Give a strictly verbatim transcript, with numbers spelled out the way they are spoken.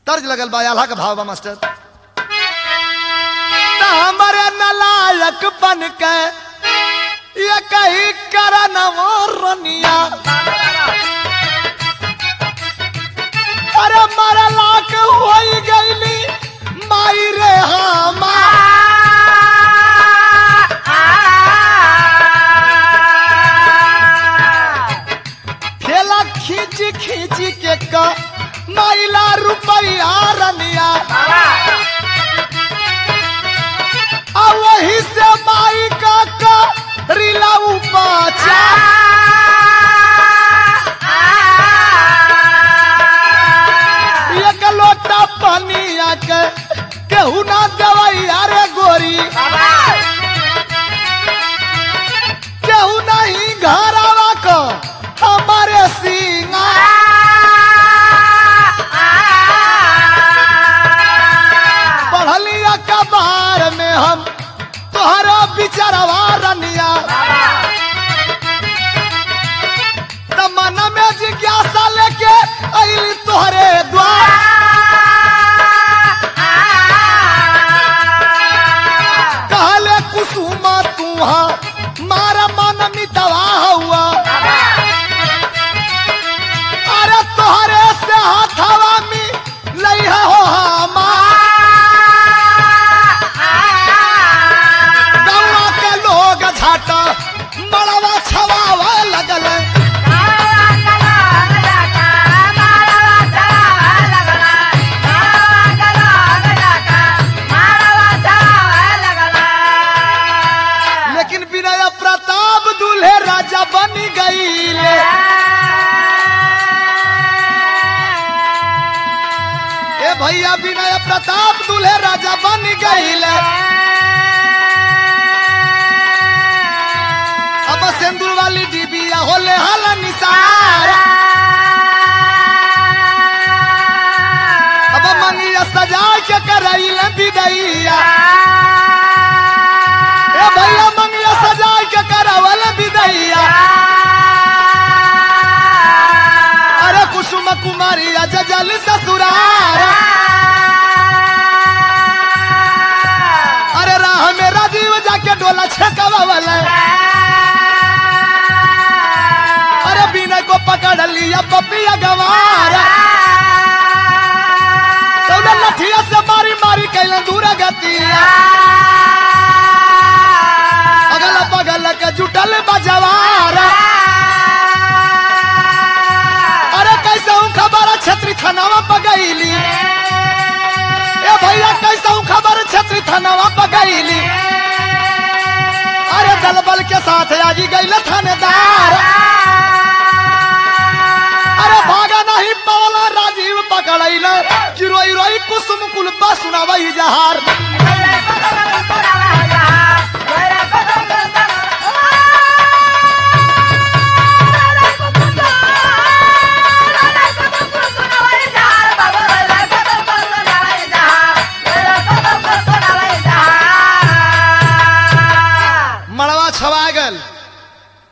तर्ज लगल बा आल्हा का भाव बा मास्टर। हमारे नलायक बन के ये कहीं करन वो रनिया अरे मारा लाख हो गईली माई रे हमा खेला खींच खींच के का माइला रुपया रनिया और वही से माई का का रिला उपाचा एक लोटा पानी आके केहू ना दवाइया रे गोरी केहू नहीं घर आवा को हमारे सिंगा पढ़लिया कबार में हम तोहरा बिचारवा रनिया तमन्ना में जिज्ञासा लेके अइली तोहरे द्वार कहले कुसुमा तुहा मारा मन मितवा हुआ अरे तोहरे से हाथवा में लइहा हो हमा गौवा के लोग झाटा बड़वा छवावा लगल लेकिन विनय प्रताप दूल्हे राजा बन गईले ए भैया विनय प्रताप दूल्हे राजा बन गईले अब सिंदूर वाली डिबिया होले हल निसार अब मंगिया सजा के करैले विदैया ए भैया मंगिया सजा के करावल विदैया अरे कुसुम कुमारी जजल ससुरार अरे राह में राजीव जाके डोला छकवावल अरे बिना को पकड़ लिया पपिया गवार तो लठिया से मारी मारी कैले दूर गतिया अगल बगल के जुटल बजवार अरे कैसे हूँ खबर छत्री थानावा पगैली ए भैया कैसे हूँ खबर छत्री थानावा पगैली अरे दलबल के साथ आजी गई थानेदार अरे भागा नहीं पवला राजीव पकड़ैला कि रोई रोई कुसुम कुलपा सुनावा जहार